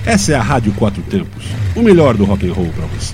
Essa é a Rádio Quatro Tempos, o melhor do rock and roll para você.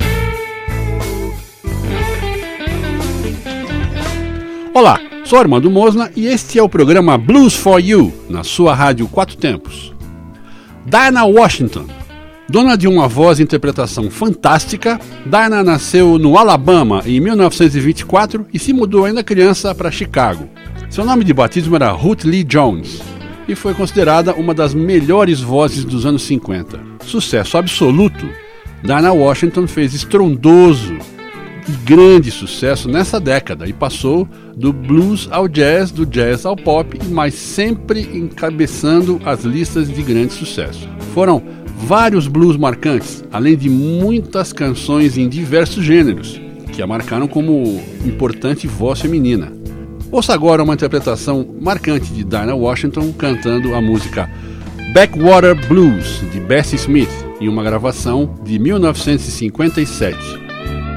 Olá, sou Armando Mosna e este é o programa Blues for You, na sua Rádio Quatro Tempos. Dinah Washington, dona de uma voz e interpretação fantástica, Dinah nasceu no Alabama em 1924 e se mudou ainda criança para Chicago. Seu nome de batismo era Ruth Lee Jones e foi considerada uma das melhores vozes dos anos 50. Sucesso absoluto, Dinah Washington fez estrondoso e grande sucesso nessa década e passou do blues ao jazz, do jazz ao pop, mas sempre encabeçando as listas de grande sucesso. Foram vários blues marcantes, além de muitas canções em diversos gêneros, que a marcaram como importante voz feminina. Ouça agora uma interpretação marcante de Dinah Washington cantando a música Backwater Blues, de Bessie Smith, em uma gravação de 1957.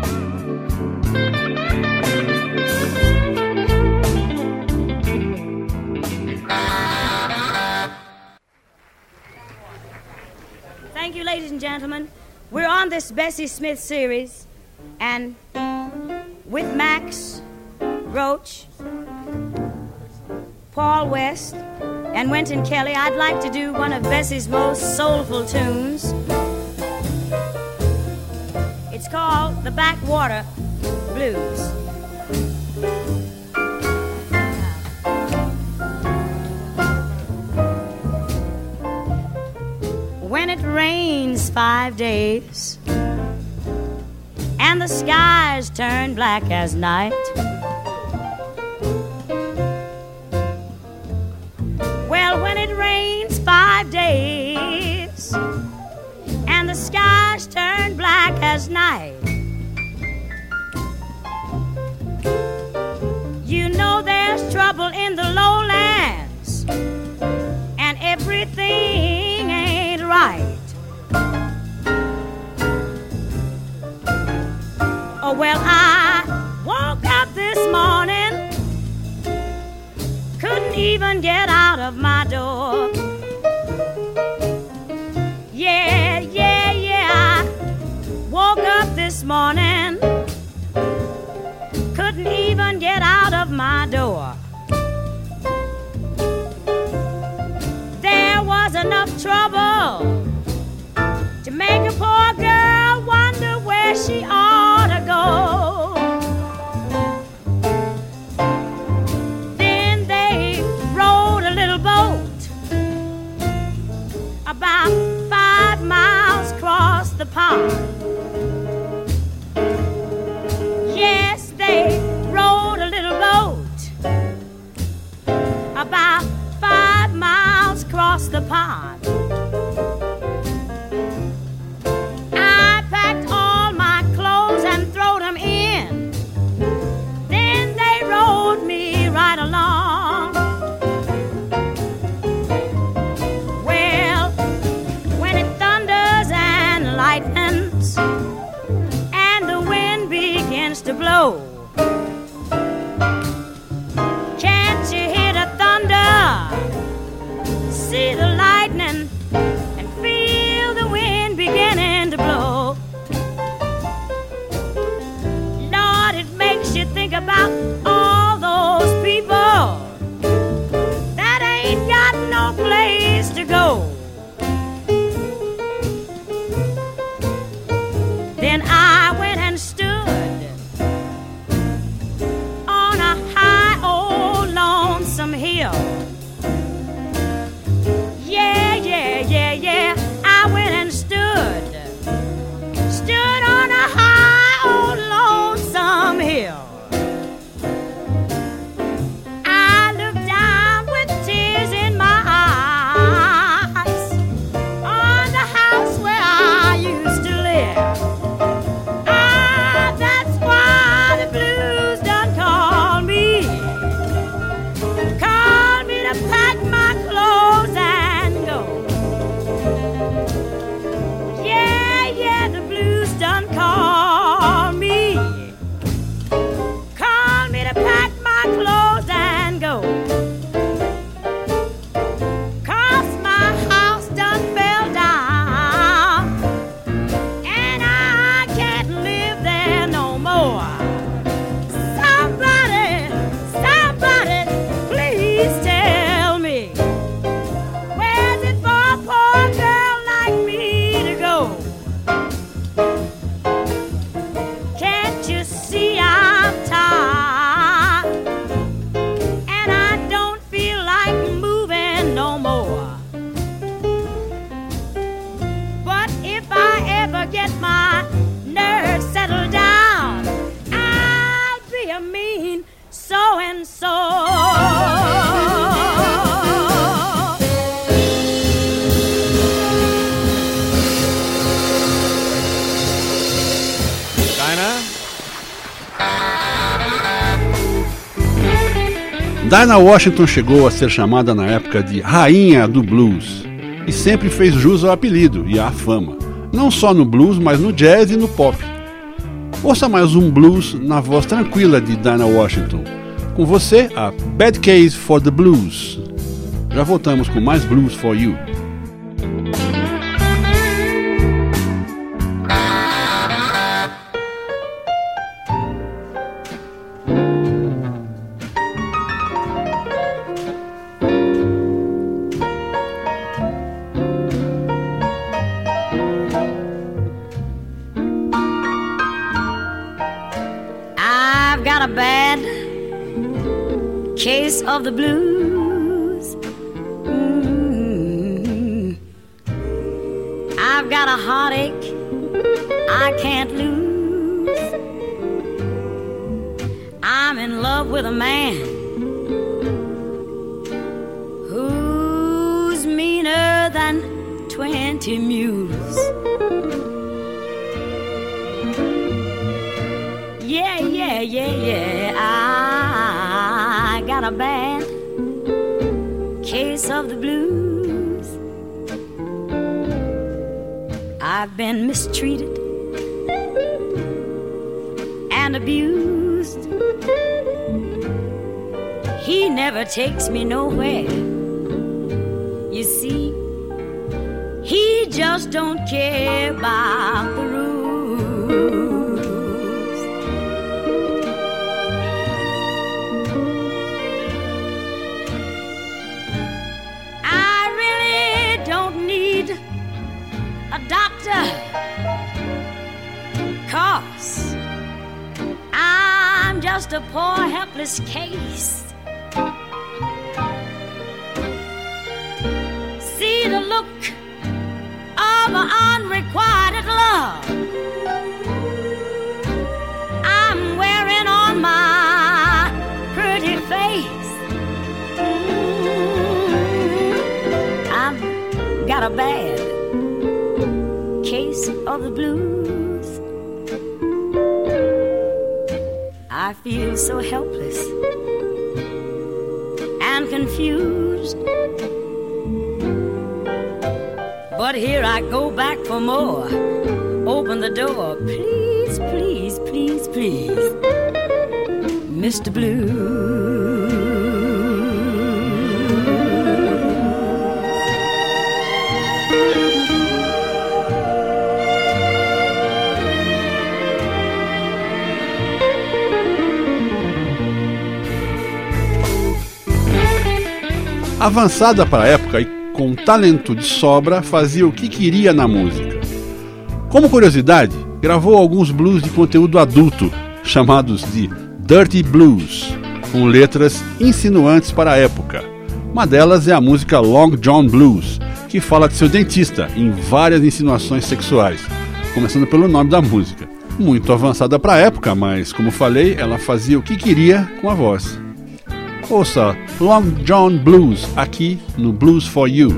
Thank you, ladies and gentlemen. We're on this Bessie Smith series, and with Max Roach, Paul West, and Wynton Kelly, I'd like to do one of Bessie's most soulful tunes. It's called The Backwater Blues. When it rains 5 days and the skies turn black as night, well, when it rains 5 days and the skies turn black as night, you know there's trouble in the lowlands and everything ain't right. Oh, well, I woke up this morning, couldn't even get out of my door. Yeah, I woke up this morning, couldn't even get out of my door. There was enough trouble to make a poor girl wonder where she ought to go. Then they rowed a little boat about 5 miles across the pond. Yes, they rowed a little boat about 5 miles across the pond. I packed all my clothes and throwed them in. Then they rowed me right along. Well, when it thunders and lightens and the wind begins to blow, can't you hear the thunder, see the lightning, and feel the wind beginning to blow? Lord, it makes you think about all those people that ain't got no place to go. Then I went and stood on a high old lonesome hill. Dinah Washington chegou a ser chamada na época de Rainha do Blues e sempre fez jus ao apelido e à fama, não só no blues, mas no jazz e no pop. Ouça mais um blues na voz tranquila de Dinah Washington. Com você, a Bad Case for the Blues. Já voltamos com mais Blues for You. I've got a bad case of the blues. I've got a heartache I can't lose. I'm in love with a man who's meaner than 20 mules. Yeah, I got a bad case of the blues. I've been mistreated and abused. He never takes me nowhere. You see, he just don't care about the rules. Doctor, 'cause I'm just a poor helpless case. See the look of unrequited love I'm wearing on my pretty face. I've got a bad case of the blues. I feel so helpless and confused, but here I go back for more. Open the door, please, please, please, please, Mr. Blue. Avançada para a época e com talento de sobra, fazia o que queria na música. Como curiosidade, gravou alguns blues de conteúdo adulto, chamados de Dirty Blues, com letras insinuantes para a época. Uma delas é a música Long John Blues, que fala de seu dentista em várias insinuações sexuais, começando pelo nome da música. Muito avançada para a época, mas, como falei, ela fazia o que queria com a voz. Ouça Long John Blues aqui no Blues for You.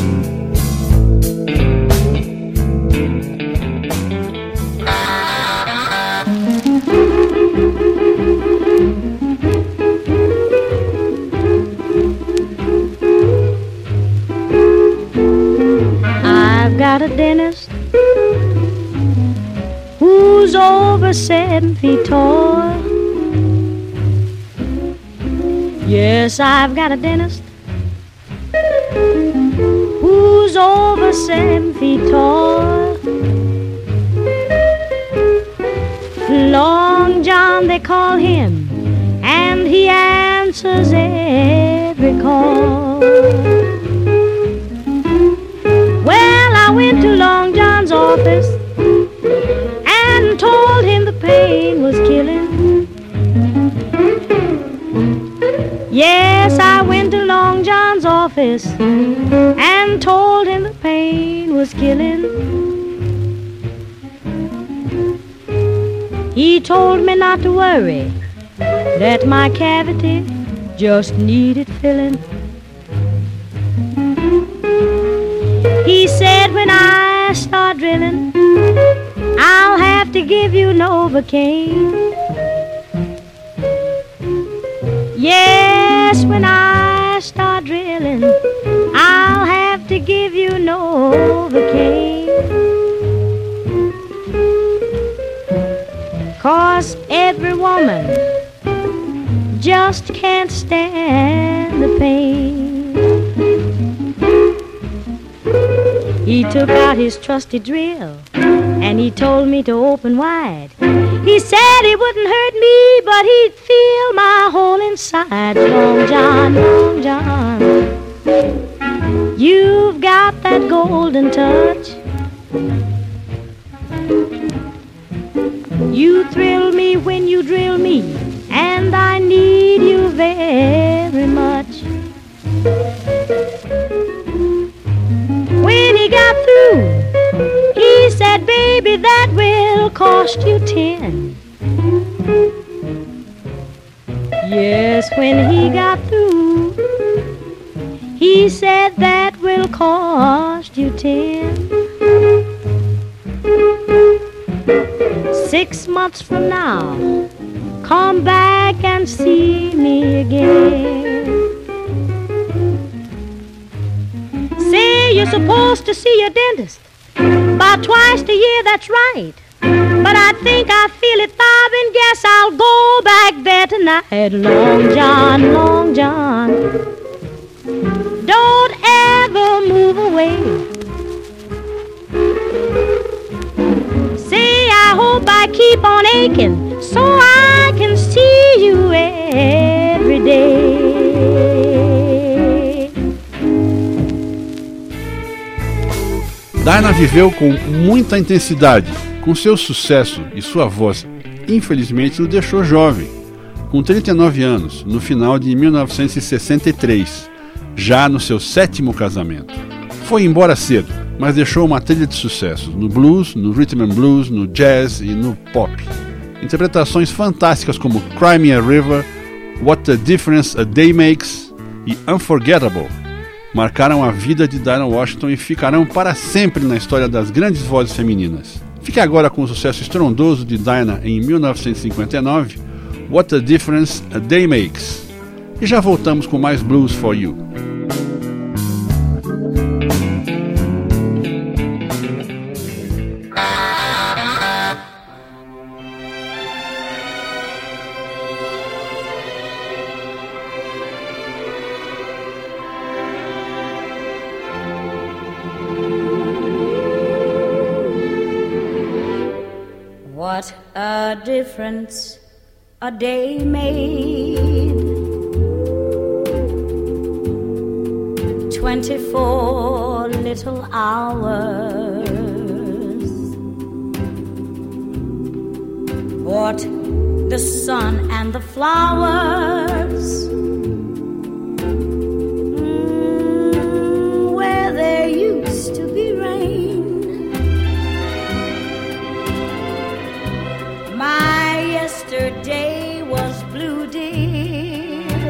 I've got a dentist who's over 7 feet tall. Yes, I've got a dentist who's over 7 feet tall. Long John, they call him, and he answers every call. Well, I went to Long John's office and told him the pain was killing. Yes, I went to Long John's office and told him the pain was killing. He told me not to worry, that my cavity just needed filling. He said when I start drilling, I'll have to give you Novocaine. Yes, guess when I start drilling, I'll have to give you Novocaine. 'Cause every woman just can't stand the pain. He took out his trusty drill and he told me to open wide. He said it wouldn't hurt me, but he'd feel my whole inside. Long John, Long John, you've got that golden touch. You thrill me when you drill me, and I need you very much. When he got through, he said, baby, that will cost you 10. Yes, when he got through, he said that will cost you 10. 6 months from now, come back and see me again. Say you're supposed to see your dentist about twice a year, that's right. But I think I feel it throbbing, guess I'll go back there tonight. Long John, Long John, don't ever move away. Say I hope I keep on aching so I can see you every day. Dinah viveu com muita intensidade, com seu sucesso e sua voz, infelizmente, o deixou jovem, com 39 anos, no final de 1963, já no seu 7º casamento. Foi embora cedo, mas deixou uma trilha de sucessos no blues, no rhythm and blues, no jazz e no pop. Interpretações fantásticas como Cry Me a River, What a Difference a Day Makes e Unforgettable marcaram a vida de Dinah Washington e ficarão para sempre na história das grandes vozes femininas. Fique agora com o sucesso estrondoso de Dinah em 1959, What a Difference a Day Makes. E já voltamos com mais Blues for You. What a difference a day made. 24 little hours. What the sun and the flowers. Where there used to be rain. My yesterday was blue, dear.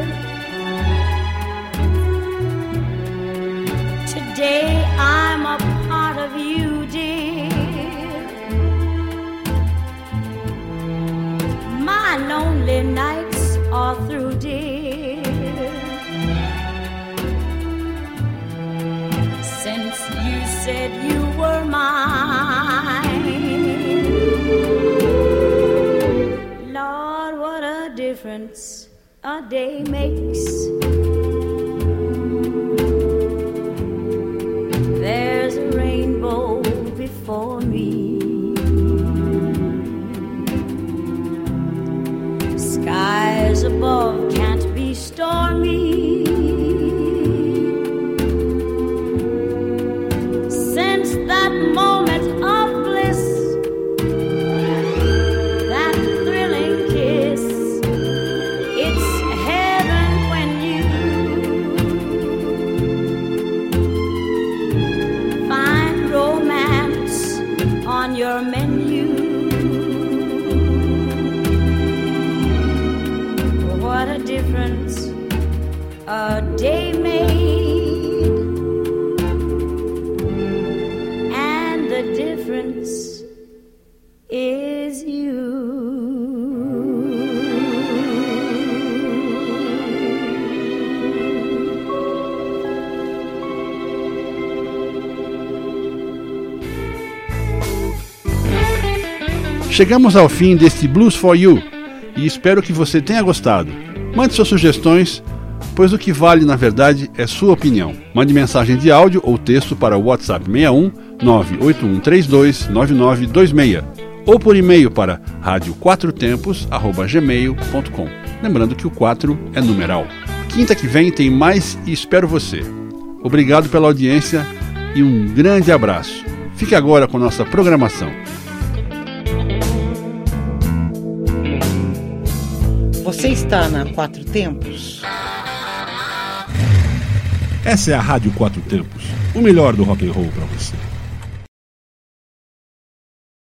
Today I'm a part of you, dear. My lonely nights are through, dear. Since you said you were mine. Lord, what a difference a day makes. There's a rainbow before me. Skies above can't be stormy. Since that moment of bliss, that thrilling kiss, it's heaven when you find romance on your menu. What a difference a day made. And Chegamos ao fim deste Blues for You e espero que você tenha gostado. Mande suas sugestões, pois o que vale na verdade é sua opinião. Mande mensagem de áudio ou texto para o WhatsApp 61 98132 9926 ou por e-mail para radioquatrotempos@gmail.com. Lembrando que o 4 é numeral. Quinta que vem tem mais e espero você. Obrigado pela audiência e um grande abraço. Fique agora com nossa programação. Você está na Quatro Tempos? Essa é a Rádio Quatro Tempos, o melhor do rock and roll para você.